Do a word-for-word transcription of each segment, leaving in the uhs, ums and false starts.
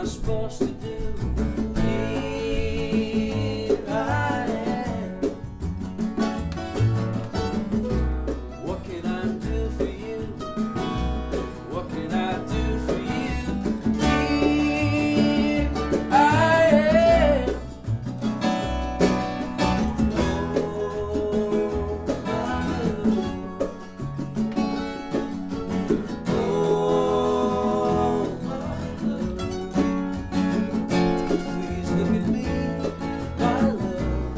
I supposed to do? Here I am. What can I do for you? What can I do for you? Here I am. Oh, my love. Please look at me, my love.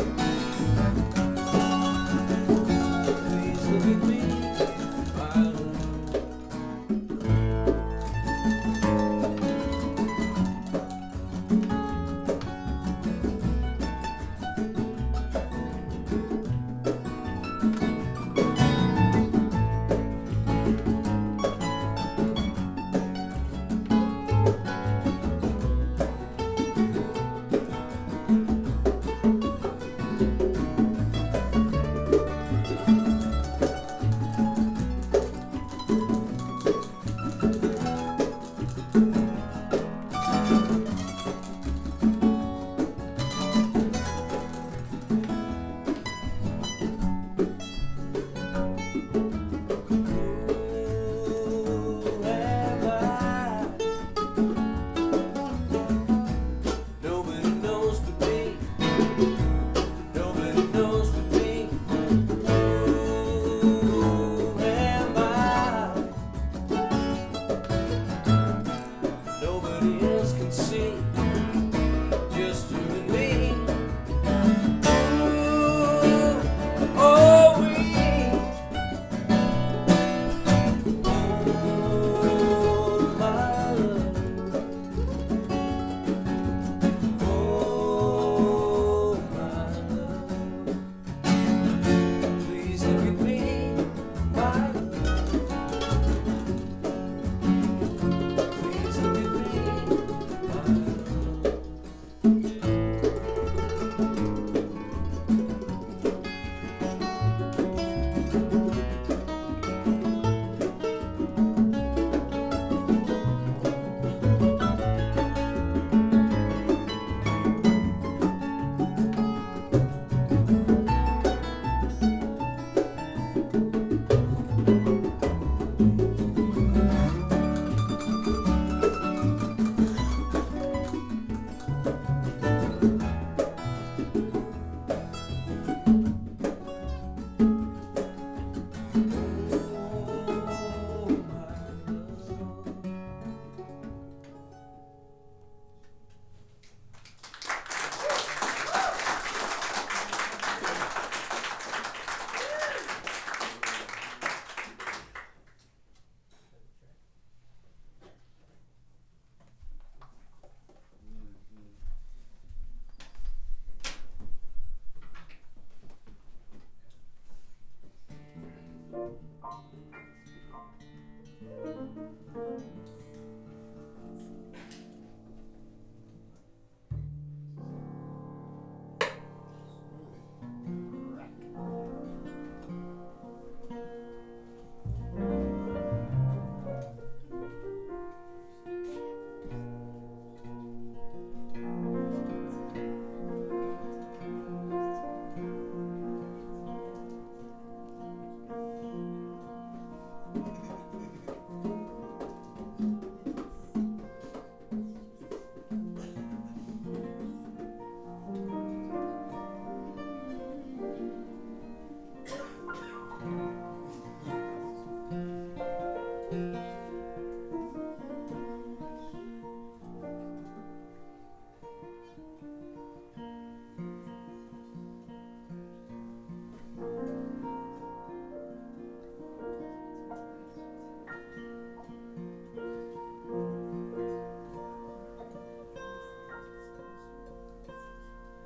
Please look at me, my love. Nobody knows but me. Nobody knows but me. Who am I? Nobody else can see. Just you and me. Ooh, oh, we. Oh, my love. Oh, my love. Please look at me, my love. Please look at me, my love.